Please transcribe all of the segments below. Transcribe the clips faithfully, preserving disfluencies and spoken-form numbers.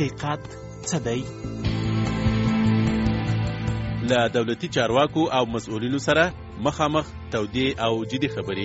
حقیقت څه دی؟ له دولتي چارواکو او مسؤلینو سره مخامخ تودې او جدي خبرې.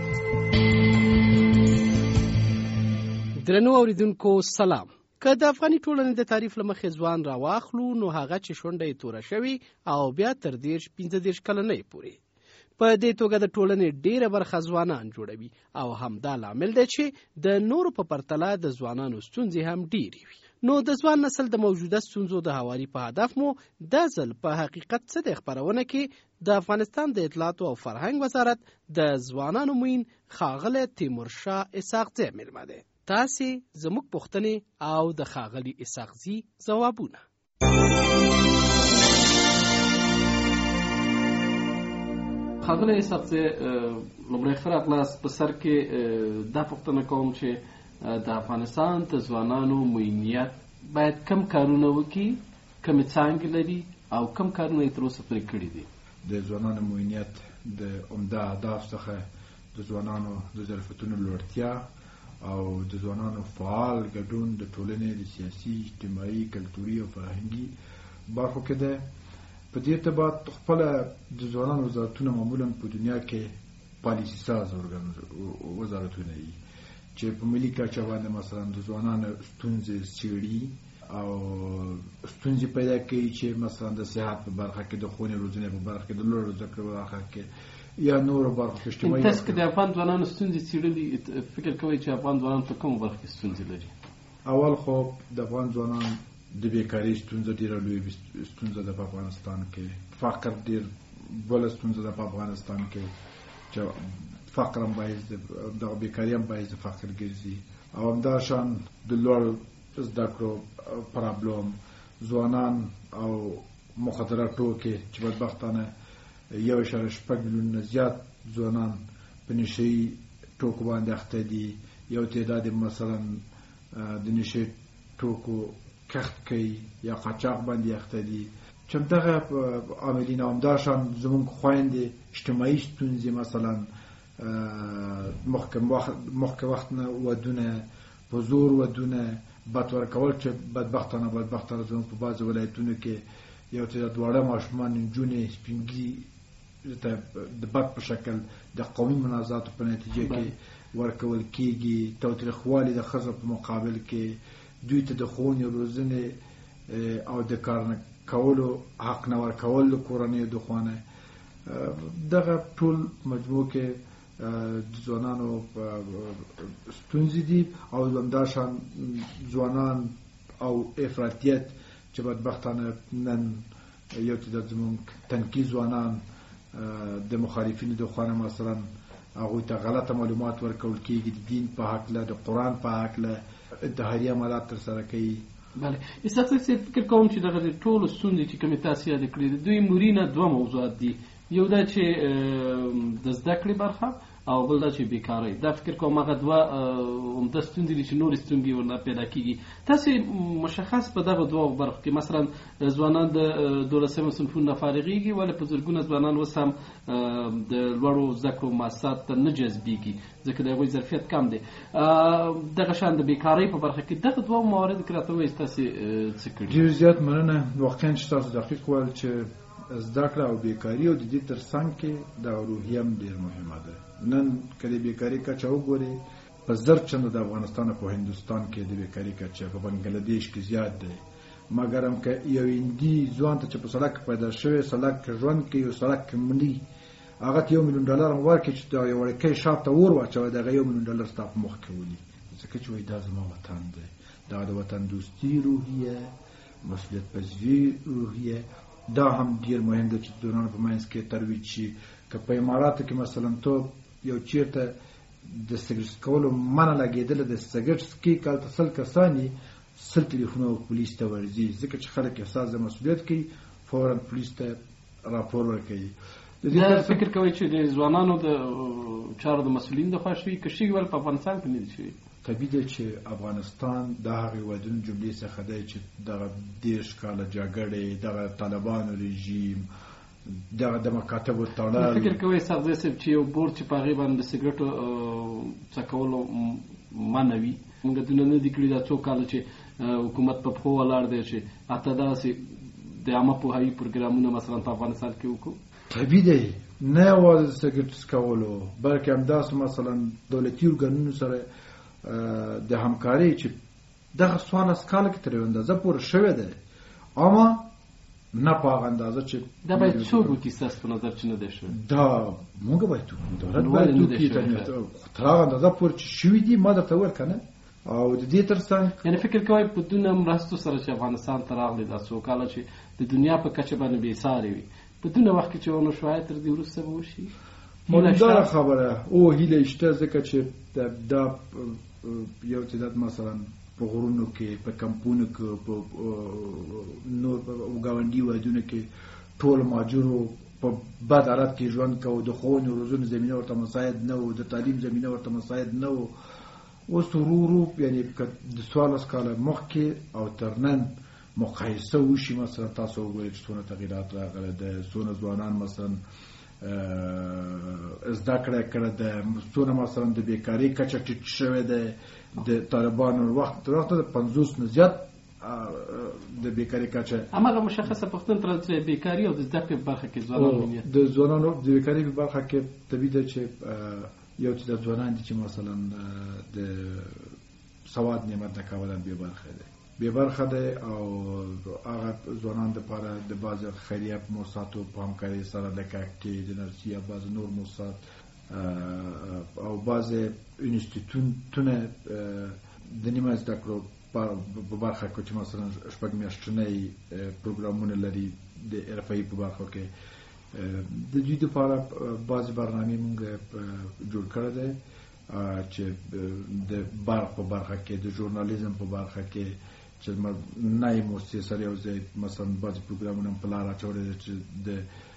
درنو اوریدونکو سلام. که د افغاني ټولنې د تعریف له مخې ځوان راواخلو نو هغه چې شونډه یې توره شوي او بیا تر دېرش پنځه دېرش کلنۍ پورې په دې توګه د ټولنې ډیره برخه ځوانان جوړوي او همدا لامل دی چې د نورو په پرتله د ځوانانو ستونزې هم ډیرې وي. نو د ځوان نسل د موجوده ستونزو د هواري په هدف مو دا ځل په حقیقت څه د خپرونه کې د افغانستان د اطلاعاتو او فرهنګ وزارت د ځوانانو موین ښاغلی تیمورشاه اسحاقزی مېلمه دی. تاسې زموږ پوښتنې او د ښاغلي اسحاقزي ځوابونه. ښاغلی اسحاقزی، لومړی ښه راغلاست. په سر کې دا پوښتنه کوم چې د افغانستان د ځوانانو موینیت باید کم کارونه وکړي، کمې څانګې لري او کم کارونه یې تر اوسه پرې کړي دي. د ځوانانو موینیت د عمده اهداف څخه د ځوانانو د ظرفیتونو لوړتیا او د ځوانانو فعال ګډون د ټولنې د سیاسي، اجتماعي، کلتوري او فرهنګي برخو کې ده. په دې ارتباط خپله د ځوانانو وزارتونه معمولا په دنیا کې پالیسي ساز وزارتونه دي چې په ملي کچه باندې مثلا د ځوانانو ستونزې څېړي او ستونزې پیدا کوي چې مثلا د صحت په برخه کې، د ښوونې روزنې په برخه کې، د لوړو زده کړو په برخه کې یا نورو برخو کې اجتماعي. تاسو که د افغان ځوانانو ستونزې څېړلي، فکر کوئ چې افغان ځوانان په کومو برخو کې ستونزې لري؟ اول خو د افغان ځوانان د بیکارۍ ستونزه ډېره لویه ستونزه ده په افغانستان کې. فقر ډېر بله ستونزه ده په افغانستان کې چې فقر هم باعث دغه بیکاري هم باعث د فقر ګرځي. او همداشان د لوړو زده کړو پرابلم، ځوانان او مخدره ټوکې چې بدبختانه یو اشاره شپږ میلیونه زیات ځوانان په نشهیي ټوکو باندې اخته دي. یو تعداد مثلا د نشهیي ټوکو کښت کوي یا قاچاق باندې اخته دي چې همدغه عاملین. همداشان زموږ خویندې اجتماعي ستونزې، مثلا مخکې وخت نه ودونه، په زور ودونه، بد ورکول چې بدبختانه بدبختانه زموږ په بعضو ولایتونو کې یو تعداد واړه ماشومان، نجونې، سپین ږیري ته د بد په شکل د قومي منازعاتو په نتیجه کې ورکول کېږي. تاوتریخوالي د ښځو په مقابل کې دوی ته د ښوونې روزنې او د کار نه کولو حق نه ورکول د کورنیو د خوا نه. دغه ټول مجموع کې د ځوانانو ستونزې دي. او همداشان ځوانان او افراطیت چې بدبختانه نن یو تعداد زموږ تنکي ځوانان د مخالفینو د خوا نه مثلا هغوی ته غلطه معلومات ورکول کېږي، د دین په هکله، د قرآن په هکله انتحاري عملات ترسره کوي. بله، اسحاقزي صاحب، فکر کوم چې دغه ټولو ستونزې چې کومې تاسې یادې کړې دي، دوی مورینه دوه موضوعات دي. یو دا چې د زده کړې برخه او بل دا چې بیکارۍ. دا فکر کوم هغه دوه عمده ستونزې دي چې نورې ستونزې ورنه پیدا کېږي. تاسې مشخص په دغه دوه برخو کې مثلا ځوانان د دولسمو صنفونو نه فارغېږي، ولې په زرګونه ځوانان اوس هم د لوړو زده کړو مؤسساتو ته نه جذبېږي ځکه د هغوی ظرفیت کم دی. دغه شان د بیکارۍ په برخه کې دغه دوه موارد کې راته ووایئ تاسې څه کړي؟ ډېر زیات مننه. واقعا چې تاسو دقیق وویل چې زده کړه او بیکاري او د دې تر څنګ کې د روحیه هم ډېر مهمه ده. نن که د بیکاري کچه وګورئ، په زر چنده د افغانستان په هندوستان کې د بیکاري کچه، په بنګلادیش کې زیات دی. مګر هم که یو هندي ځوان ته چې په سړک پیدا شوی، سړک کې ژوند کوي، یو سړک کې مړي، هغه ته یو میلیون ډالر هم ورکړي چې یو وړکی شاته اور واچوي، دغه یو میلیون ډالر ستا په مخ کې ولي، ځکه چې وایي دا زما وطن دی. دا د وطن دوستي روحیه، مسؤلیت پذیري روحیه، دا هم ډېر مهم ده چې ځوانانو په منځ کې ترویج شي. که په اماراتو کې مثلا تو یو چیرته د سګرټ څکولو منع لګېدله، د سګرټ څکي هلته سل کسان یي، سل تلیفونونه پولیس ته ورځي، ځکه چې خلک احساس د مسؤلیت کوي، فورا پولیس ته راپور ورکوي. دا فکر کوئ چې د ځوانانو د چارو د مسؤلین د خوا شوي که شوي ول په افغانستان کې نه دي شوي؟ طبیعي ده چې افغانستان د هغې هېوادونو جملې څخه دی چې دغه دېرش کاله جګړې، دغه طالبانو رژیم، دغه د مکاتبو تړل. فکر کوئ اسحاقزی صاحب چې یو بورډ چې په هغې باندې د سګرټو څکولو منع وي، موږ دونه نه دي کړي دا څو کاله چې حکومت په پښو ولاړ دی چې اته داسې د عامه پوهاوي پروګرامونه مثلا په افغانستان کې وکړو؟ طبیعي دی، نه یوازې د سګرټ څکولو بلکې همداسې مثلا دولتي ارګانونو سره د همکارۍ چې دغه څوارلس کاله کې تر یوه اندازه پورې شوې ده، اما نه په هغه اندازه چې دا باید څوک وکړي ستاسو په نظر چې نه دی شوی؟ دا موږ باید وکړو، دولت باید وکړي تر هغه اندازه پورې چې شوي دي. ما درته وویل که نه. او د دې تر څنګ یعنې فکر کوئ په دونه مرستو سره چې افغانستان ته راغلی دا څو کاله چې د دنیا په کچه باندې بېسارې وي، په دونه وخت کې چې ونه شو تر دې وروسته به وشي؟ مهمداره خبره او هیله شته، ځکه چې دا یو تعداد مثلا په غرونو کې، په کمپونو کې، په نور ګاونډي وادونو کې ټول مهاجرو په بد حالت کې ژوند کوو، د ښوونې او روزنې زمینه ورته مساعد نه و، د تعلیم زمینه ورته مساعد نه و. اوس ورو ورو یعنې د څوارلس کاله مخکې او تر نن مقایسه وشي، مثلا تاسو وګورئ چې څونه تغیرات راغلی ده، څونه ځوانان مثلا زده کړه کړې ده، څونه مثلا د بیکارۍ کچه ټیټ شوې ده. د طالبانو وخت تر وخته د پنځوس نه زیات د بیکارۍ کچه هماغه مشخصه پوښتنه تر چې بیکاري او د زده کړې په برخه کې ځوانان د ځوانانو د بیکارۍ په برخه کې طبیعي ده چې یو چې د ځوانان دي چې مثلا د سواد نعمت نه کولن بې برخه دی بې برخه دی او هغه ځوانان دپاره د بعضې خیریه موسساتو په همکارۍ سره لکه کې د نرسي یا بعضې نور موسسات او بعضې انسټیټوټونه د نیمه زده کړو په برخه کې چې مثلا شپږ میاشتنۍ پروګرامونه لري د حرفه‌ایي په برخه کې د دوی دپاره بعضې برنامې موږ جوړ کړی دی چې د برق په برخه کې، د ژورنالیزم په برخه کې چې نوې موسسې سره یو ځای مثلا بعضې پروګرامونه هم په لاره اچولی دی چې د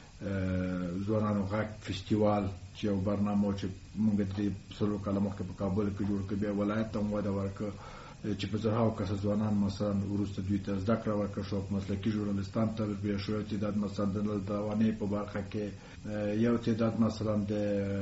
ځوانانو غږ فستیوال چې یو برنامه و چې موږ درې څلور کاله مخکې په کابل کې جوړ کړ، بیا ولایت ته هم وده ورکړه چې په زرهاو کسه ځوانان مثلا وروسته دوی ته زده کړه ورکړه شو، په مسلکي ژورنالستان تربیه شو، یو تعداد مثلا د نل روانۍ په برخه کې، یو تعداد مثلا د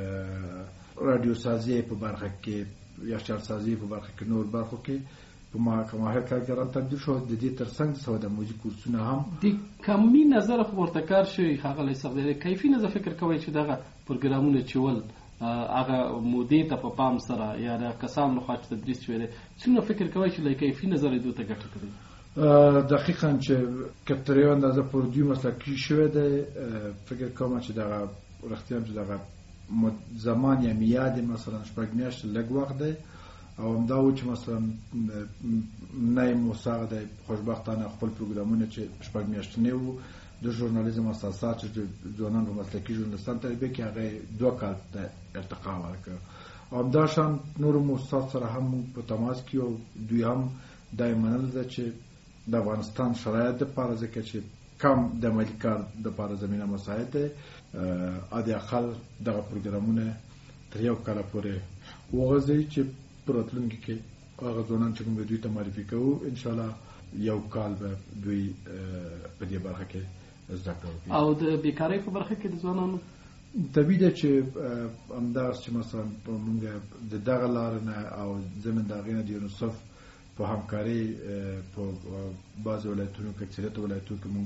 رادیو سازي په برخه کې، یخچال سازي په برخه کې، نور برخو کې په ماهر کارګران تبدیل شو. د دې ترڅنګ د سواد موزیک کورسونه هم د کمی نظر خو ورته کار شوی ښاغلی صاحب، د کیفي نظر فکر کوئ چې دغه پروګرامونه چې ول هغه مودې ته په پام سره یا د کسانو لخوا چې تدریس شوی دی، څومره فکر کوئ چې له کیفي نظر یې دوی ته ګټه کړې؟ دقیقا چې که تر یوه اندازه پورې دوی مسلکي شوی دی، فکر کوم چې دغه رښتیا هم چې دغه زمان یا میاد مثلا شپږ میاشتې لږ وخت دی او همدا و چې مثلا نوی موسسه دی خوشبختانه خپل پروګرامونه چې شپږ میاشتنې وو، د ژورنالیزم اساسات چې ځوانان په مسلکي ژورنالستان تربیه کې هغه دوه کال ته ارتقا ورکړه. او همدا شان نورو موسسات سره هم په تماس کې او دوی هم دا یې منل ده چې د افغانستان شرایط دپاره ځکه چې کم د عملي کار دپاره زمینه مساعد دی، حد اقل دغه پروګرامونه تر یو کاله پورې وغځوي چې په راتلونکي کې هغه ځوانان چې موږ دوی ته معرفي کوو انشاءالله یو کال به دوی په دې برخه کې زده کړه وکړي. او د بیکارۍ په برخه کې د ځوانانو طبیعي ده چې همداسې چې مثلا موږ د دغه لارې نه او زمین د هغې نه د یونیسف په همکارۍ په بعضې ولایتونو کې، اکثریت ولایتونو کې موږ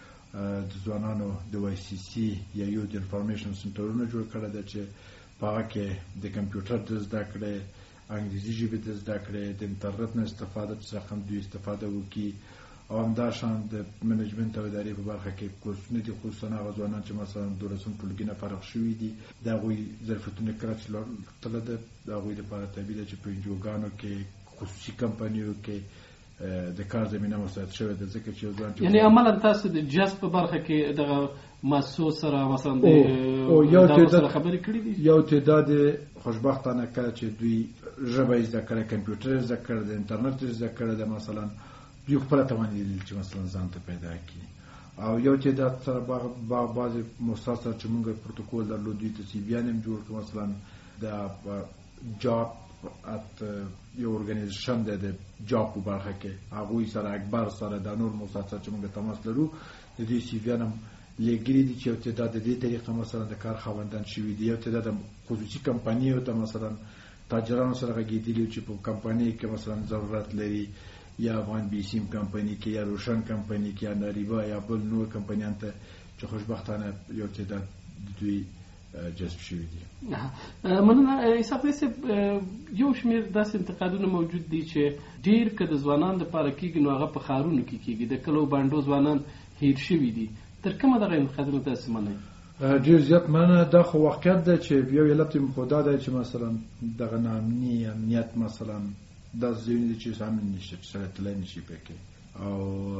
د ځوانانو د وای سی سی یا یوت انفارمیشن سنټرونه جوړ کړی ده چې په هغه کې د کمپیوټر د زده کړې، انګریزي ژبې د زده کړې، د انټرنټ نه استفاده څخه هم دوی استفاده وکړي. او همدا شان د منیجمنت او ادارې په برخه کې کورسونه دي، خصوصا هغه ځوانان چې مثلا دولسم ټولګي نه فارغ شوي دي، د هغوی ظرفیتونه کله چې تله ده د هغوی لپاره طبیعي ده چې په انجوګانو کې، خصوصي کمپنیو کې د کار زمینه مساعد شوې ده، ځکه چې یو ځوان یعنې عملا تاسو د جذب په برخه کې دغه مؤسسو سره مثلا د ادارو سره خبرې کړې دي؟ یو تعداد خوشبختانه کله چې دوی ژبه زده کړې، کمپیوټر زده کړې، د انټرنټ زده کړې ده، مثلا دوی خپله توانایي لري چې مثلا ځان ته پیدا کړي. او یو تعداد سره بعضې موسسات سره چې موږ پروتوکول درلود دوی ته سی ویان هم جوړ کړو، مثلا د جاب ات یو ارګنایزیشن دی د جاب په برخه کې، هغوی سره اکبر سره د نور موسسات سره چې موږ تماس لرو د دوی سی ویان هم لېږلي دي چې یو تعداد د دې طریقه مثلا د کار خاوندان شوي دي، یو تعداد خصوصي کمپنیو ته مثلا تاجرانو سره غږېدلي چې په کمپنۍ کې مثلا ضرورت لري، یا افغان بیسیم کمپنی کې یا روشن کمپنی کې یا نریبا یا بل نور کمپنیان ته چې خوشبختانه یو تعداد دوی جذب شوي دي. مننه اسحاق صاحب، یو شمېر داسې انتقادونه موجود دي چې ډېر که د ځوانانو دپاره کېږي نو هغه په ښارونو کې کېږي، د کلو بانډو ځوانان هیر شوي دي. تر کومه دغه انتقادونه تاسې منئ؟ ډېر زیات مننه. دا خو واقعیت ده چې یو علت یې خو دا دی چې مثلا دغه ناامني امنیت مثلا دا ځایونه دي چې امن نشي، چې سړی تللی نشي پکې. او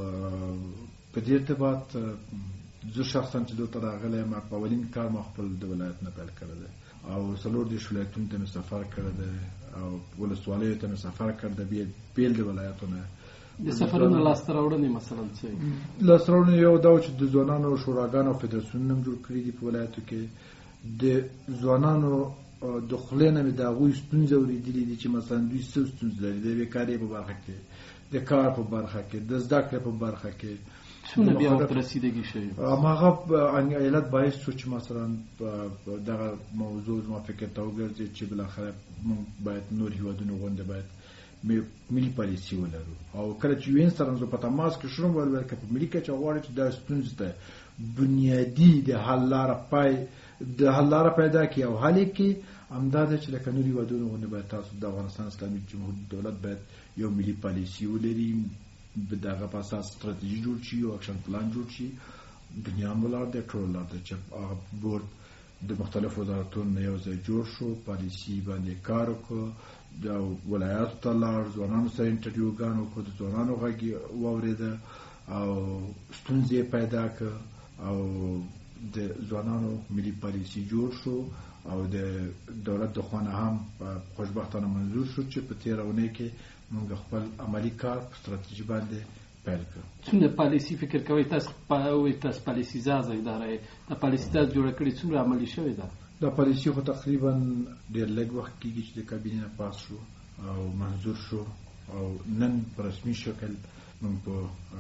په دې ارتباط زه شخصا چې دلته راغلی یم، په اولین کار ما خپل د ولایت نه پیل کړی دی او څلور دېرش ولایتونو ته مې سفر کړی دی او ولسوالیو ته مې سفر کړی دی بېل د ولایتو نه. د سفرونو لاسته راوړنې مثلا څه وي؟ لاسته راوړنې یو دا و چې د ځوانانو شوراګانو او فدراسیونونه هم جوړ کړي دي په ولایتو کې. د ځوانانو د خولې نه مې د هغوی ستونزې اورېدلې دي چې مثلا دوی څه ستونزې لري، د بېکارۍ په برخه کې، د کار په برخه کې، د زده کړې په برخه کې څونه بیا ورته رسیدګي شوې. هماغه علت باعث شو چې مثلا دغه موضوع زما فکر ته وګرځي چې بالاخره موږ باید نور هېوادونه غوندې باید ملي پالیسي ولرو. او کله چې یو ان سره زه په تماس کې شوم ویل که په ملي کچه غواړي چې دا ستونزې ته بنیادي د حل لاره پای د حل لاره پیدا کړي او حل یې کړي، همدا ده چې لکه نور هېوادونه غوندې باید تاسو د افغانستان اسلامي جمهوري دولت باید یو ملي پالیسي ولري، د هغه په اساس ستراتیژي جوړ شي او اکشن پلان جوړ شي. دنیا هم ولاړ دی، ټول ولاړ دی چې هغه بورډ د مختلفو وزارتونو نه یو ځای جوړ شو، پالیسي باندې کار وکړو، د ولایاتو ته لاړ، ځوانانو سره انټرویوګان وکړو، د ځوانانو غږ یې واورېده او ستونزې یې پیدا کړه او د ځوانانو ملي پالیسي جوړ شو او د دولت د خوا نه هم خوشبختانه منظور شو چې په تېره اونۍ کې موږ خپل عملي کار په ستراتیژي باندې پیل کړو. څومره پالیسي فکر کوئ تاسو تاسو پالیسي ساز اداره یې، د پالیسي تاسو جوړه کړې څومره عملي شوې ده؟ دا پالیسي خو تقریبا ډېر لږ وخت کېږي چې د کابینې نه پاس شو او منظور شو او نن په رسمي شکل موږ په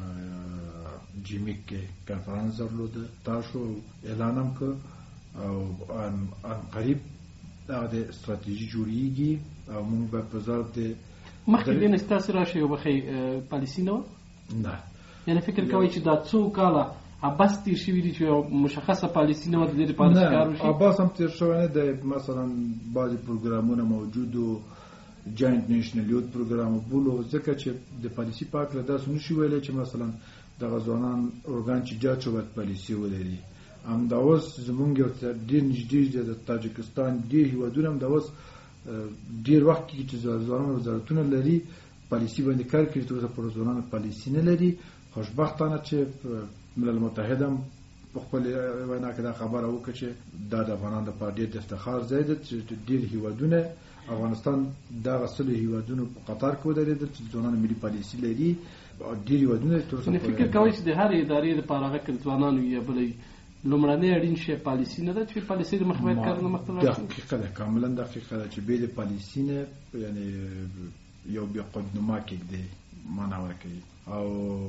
جیمیک کې کنفرانس درلوده، تاسو اعلان هم کړ او ان قریب هغه د ستراتیژي جوړیږي او موږ به په ظرف د مخکې دې نه ستاسو راشي او بخې پالیسي نه نه، یعنی فکر کوئ چې دا څو کاله عباس تیر شوي دي چې مشخصه پالیسي نه وه د دې لپاره چې کار وشي؟ عباس هم تیر شوی نه دی. مثلا بعضې پروګرامونه موجود و، جاینټ نیشنل یوت پروګرام بولو، ځکه چې د پالیسي په هکله داسې نشي ویلی چې مثلا دغه ځوانان اورګان چې جاج شو باید پالیسي ولري. همدا اوس زمونږ یو ډېر نږدې د تاجکستان ډېر هېوادونه همدا اوس ډېر وخت کې چې ځوانان وزارتونه لري پالیسي باندې کار کوي، تر اوسه پورې ځوانان پالیسي نه لري. خوشبختانه چې ملل متحد هم په خپل وینا کې دا خبره وکړه چې دا د افغانانو لپاره ډېر د افتخار ځای دی چې ډېر هېوادونه افغانستان دغه سلو هېوادونو په قطار کې ودرېدل چې ځوانان ملي پالیسي لري. ډېر هېوادونه تر اوسه پورې فکر کوئ چې د هرې ادارې لپاره هغه که ځوانانو یا بلې لومړنی اړین شی پالیسي نه ده چې پالیسي د مخ باید کارونه مخته لاړ شي؟ دقیقه ده، کاملا دقیقه ده چې بې د پالیسي نه یعنې یو بې قدنما کېږدي معنا ورکوي. او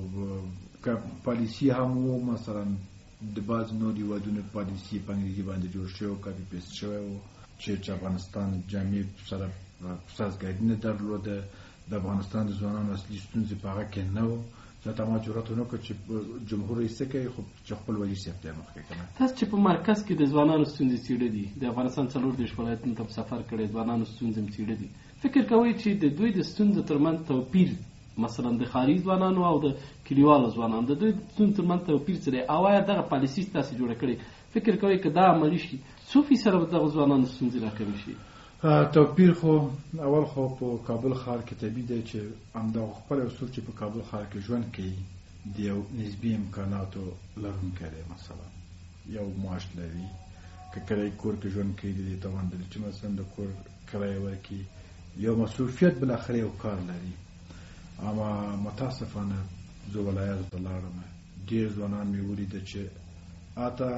که پالیسي هم و مثلا د بعض نور هېوادونو پالیسي په انګریزي باندې جوړ شوی و، کاپي پیسټ شوی و چې افغانستان جامع سره سازګاري نه درلوده، د افغانستان د ځوانانو اصلي ستونزې په هغه کې نه و. ځکه ما جرأت ونه کړ چې جمهور رئیس کوي خو چې خپل وزیر صاحب ته مخکې کنه. تاسو چې په مرکز کې د ځوانانو ستونزې څېړلې، د افغانستان څلور دېرش ولایتونو ته سفر کړی، ځوانانو ستونزې هم څېړلې، فکر کوئ چې د دوی د ستونزو ترمنځ توپیر مثلا د ښاري ځوانانو او د کلیوالو ځوانانو د دوی د ستونزو ترمنځ توپیر څه دی؟ او آیا دغه پالیسي تاسو جوړه کړې فکر کوئ که دا عملي شي څو فیصده به دغه ځوانانو ستونزې راکمې شي؟ توپیر خو اول خو په کابل ښار کې طبیعي دی چې همدغه خپل یو څوک چې په کابل ښار کې ژوند کوي د یو نسبي امکاناتو لرونکی دی، مثلا یو معاش لري، که کرایي کور کې ژوند کوي د دې توان لري چې مثلا د کور کرایه ورکړي، یو مصروفیت بالاخره یو کار لري. اما متاسفانه زه ولایاتو ته لاړم، ډېر ځوانان مې ولیده چې اته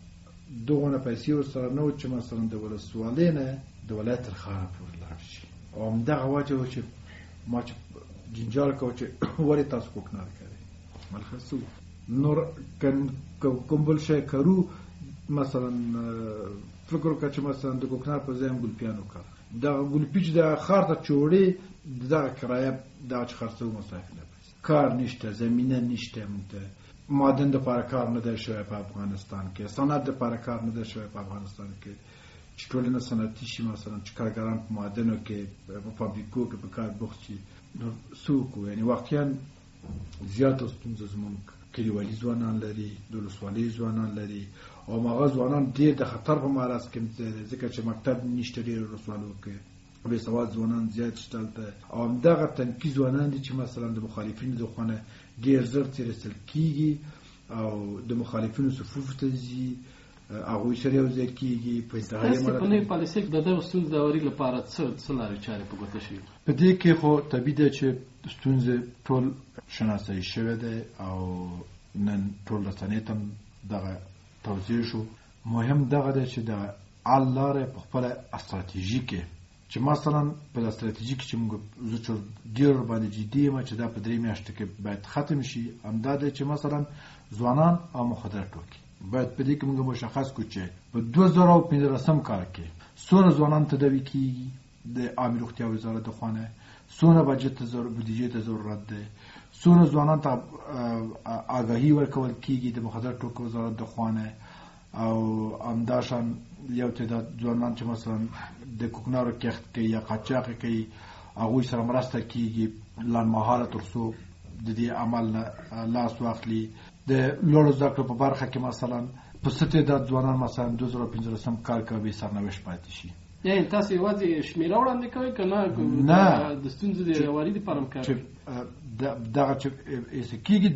دغونه پیسې ورسره نه و چې مثلا د ولسوالۍ نه د ولایت تر ښاره پورې لاړ شي. او همدغه وجه و چې ما چې جنجال کوه چې ولې تاسو کوکنار کوئ ملخصو نور کوم بل شی کرو، مثلا فکر وکړه چې مثلا د کوکنار په ځای هم ګلپیان وکړه دغه ګلپي چې د ښار ته چوړې دغه کرایه دغه چې خرڅوو مسافر نه کار نشته، زمینه نشته، موږ معدن دپاره کار نه دی شوی په افغانستان کې، صنعت دپاره کار نه دی شوی په افغانستان کې چې ټولنه صنعتي شي، مثلا چې کارګران په معدنو کې په فابریکو کې په کار بوخت شي. نو څه وکړو؟ یعنې واقعا زیاته ستونزه زموږ کلیوالي ځوانان لري، د ولسوالۍ ځوانان لري، او هغه ځوانان ډېر د خطر په معرض کې دي ځکه چې مکتب نشته ډېرو ولسوالیو کې، بې سواد ځوانان زیات شته هلته، او همدغه تنکي ځوانان دي چې مثلا د مخالفینو د خوا نه ډېر زر تېرېستل کېږي او د مخالفینو صفوفو ته ځي، هغوی سره یو ځای کېږي په انتهایي تاسې په نوې پالیسۍ کې د دغو ستونزو د هواري لپاره څه څه لارې چارې په ګوته شوي؟ په دې کې خو طبیعي ده چې ستونزې ټول شناسایي شوی دی او نن ټول رسنۍ ته دغه توضیح شو. مهم دغه دی چې د حل لارې په خپله استراتیژي کې چې مثلا په استراتیژي کې چې موږ زه چې ډېر باندې جدي یم چې دا په درې میاشتو کې باید ختم شي، همدا دی چې مثلا ځوانان او مخدره ټوکي باید په دې کې موږ مشخص کړو چې په دوه زره او پنځلسم کال کې څومره ځوانان تداوي کېږي د عامې روغتیا وزارت د خوا نه، څومره بجټ ته بودیجې ته ضرورت دی، څومره ځوانان ته آګاهي ورکول کېږي د مخدره ټوکو وزارت د خوا نه، او همداشان یو تعداد ځوانان چې مثلا د کوکنارو کښت کوي یا قاچاق کوي هغوی سره مرسته کېږي لنډمهاله تر څو د دې عمل نه لاس واخلي. د لوړو زده کړو په برخه کې مثلا په څه تعداد ځوانان مثلا دوه زره پنځلسم کال کې بې سرنوشت پاتې شي. یعنې تاسو یوازې شمېره وړاندې کوئ که نه نه د ستونزو د هواري دپاره هم کار چې دغه چې ایسه کېږي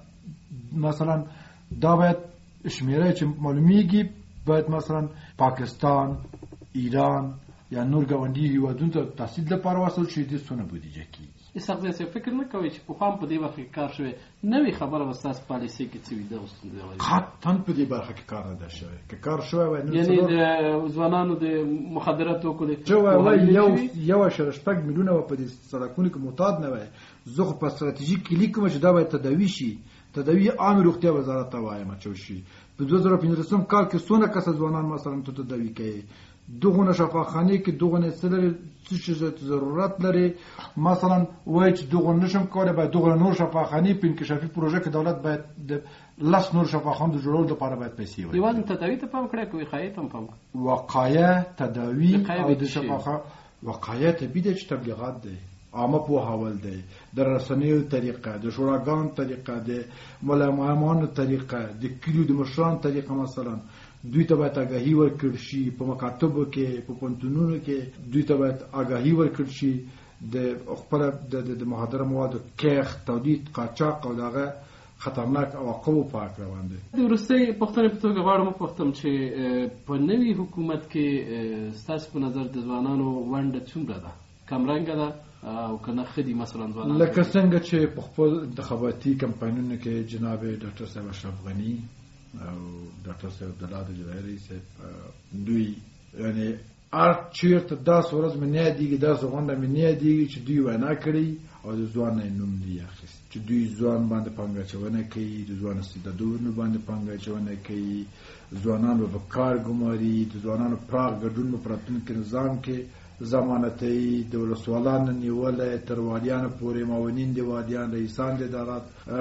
مثلا دا باید شمېره چې معلومیږي باید مثلا پاکستان، ایران یا نور ګاونډي هېوادونو ته تحصیل لپاره واستول شي، دې څونه بودیجه کېږي. اسحاق زی صاحب فکر نه کوئ چې پخوا هم په دې برخه کې کار شوی، نوې خبره به ستاسو پالیسۍ کې څه وي دغو ستونزو د هواري؟ قطعا په دې برخه کې کار نه دی شوی. که کار شوی وای یعنې د ځوانانو د مخدره توکو د یو یو اشاره شپږ میلیونه به په دې سړکونو کې معتاد نه وای. زه خو په ستراتیژي کې لیکم چې دا باید تداوي شي، تداوي عامې روغتیا وزارت ته وایم اچول شي. په دوه زره پنځلسم کال کې څونه کسه ځوانان مثلا ته تداوي کوي، دغونه شفاخانې کې دغونه څه لري، څه شي ضرورت لري، مثلا وایي چې دغونه نشم کولی باید دغونه نور شفاخانې په انکشافي پروژه کې دولت باید د لس نور شفاخانو د جوړولو لپاره باید پیسې ورکړي. یوازې تداوي ته پام کړی که وقایې ته هم پام کړی؟ وقایه، تداوي او د شفاخانو. وقایه طبیعي ده چې تبلیغات دی، عامه پوهاول دی، د رسنیو طریقه، د شوراګانو طریقه، د ملامانو طریقه، د کلیو د مشرانو طریقه، مثلا دوی ته باید آګاهي ورکړل شي، په مکاتبو کې په پوهنتونونو کې دوی ته باید آګاهي ورکړل شي د خپله د مخدره موادو کښت، تولید، قاچاق او دغه خطرناک عواقبو په هکله باندې. د وروستۍ پوښتنې په توګه غواړم وپوښتم چې په نوي حکومت کې ستاسو په نظر د ځوانانو ونډه څومره ده؟ کمرنګه ده او که نه ښه دي مثلا ځوانان؟ لکه څنګه چې په خپل انتخاباتي کمپاینونو کې جناب ډاکټر صاحب اشرف غني او ډاکټر صاحب عبدالله د جزایري صاحب دوی یعنې هر چېرته داسې ورځ مې نه یادېږي، داسې غونډه مې نه یادېږي چې دوی وینا کړې او د ځوان نه یې نوم دی اخیست، چې دوی ځوان باندې پانګه اچونه کوي، د ځوان استعدادونو باندې پانګه اچونه کوي، ځوانان به په کار ګماري، د ځوانانو پراخ ګډون په راتلونکي نظام کې ضمانتي، د ولسوالانو نیولې تر والیانو پورې، معاونین د والیان، رئیسان د ادارات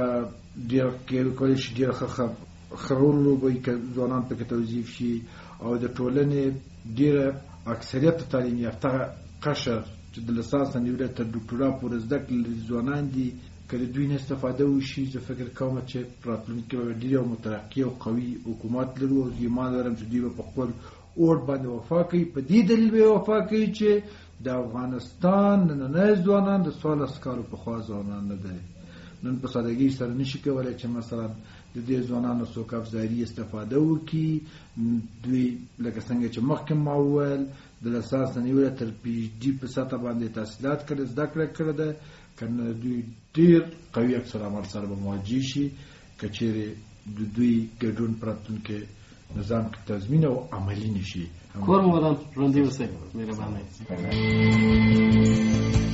ډېر کولی شي ډېر ښه خرور لوبوي که ځوانان پکې توظیف شي، او د ټولنې ډېره اکثریت تعلیم یافته قشر چې د لیسانس نه نیولې تر ډاکټورا پورې زده کړې ځوانان دي، که د دوی نه استفاده وشي زه فکر کوم چې په راتلونکي کې به ډېر یو مترقي او قوي حکومت لرو، او ایمان لرم چې دوی به په خپل اوټ باندې وفا کوي. په دې دلیل به وفا کوي چې د افغانستان نننی ځوانان د څوارلس کالو پخوا ځوانان نه دی. نن په سادګۍ سره نشي کولی چې مثلا د دې ځوانانو څوک افزاري استفاده وکړي. دوی لکه څنګه چې مخکې ما وویل د لیسانس نه نیولې تر پي ایچ ډي په سطحه باندې تحصیلات کړي، زده کړه کړې ده، که نه دوی ډېر قوي عکس العمل سره به مواجه شي که چېرې د دوی ګډون په راتلونکي نظام کې تضمین او عملي نشي. کور مو ودان ژوندي اوسئ. مهرباني.